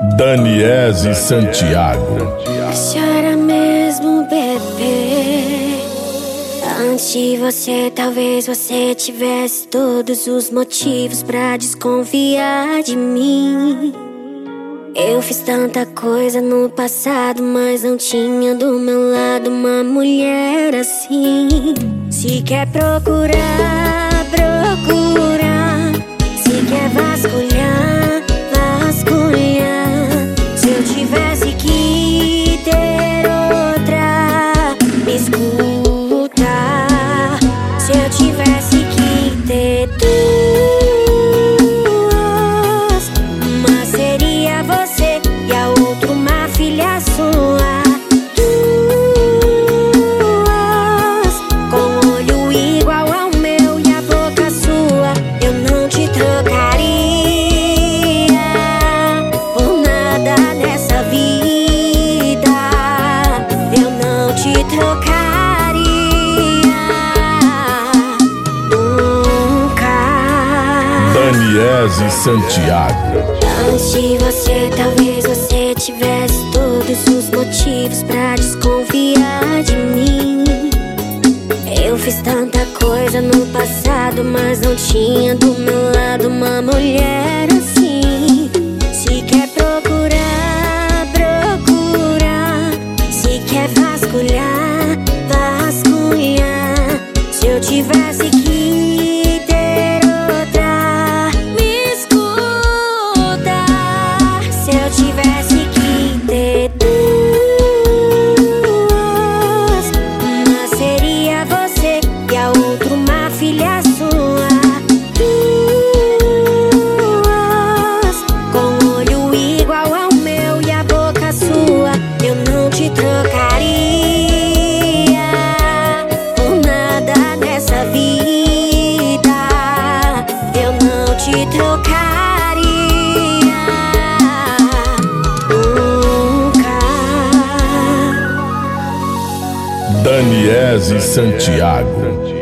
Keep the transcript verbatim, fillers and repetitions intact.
Daniese Santiago. Chora mesmo, bebê. Antes de você, talvez você tivesse todos os motivos pra desconfiar de mim. Eu fiz tanta coisa no passado, mas não tinha do meu lado uma mulher assim. Se quer procurar, procurar. Se quer vasculhar, vasculhar. Se eu tivesse que ter outra, me escuta. Se eu tivesse que ter duas, uma seria você e a outra uma filha sua. Duas, com o olho igual ao meu e a boca sua. Eu não te trocaria por nada nessa vida. Eu não te trocaria nunca. Daniese Santiago. Antes de você, talvez você tivesse todos os motivos pra desconfiar de mim. Eu fiz tanta coisa no passado, mas não tinha do meu lado uma mulher assim. Se quer procurar, procurar. Se quer vasculhar, vasculhar. Se eu tivesse que ter outra, me escuta. Se eu tivesse que ter duas, uma seria você e a outra uma filha sua. Duas, com o olho igual ao meu e a boca sua. Eu não te trocaria por nada nessa vida. Eu não te trocaria nunca. Daniese Santiago.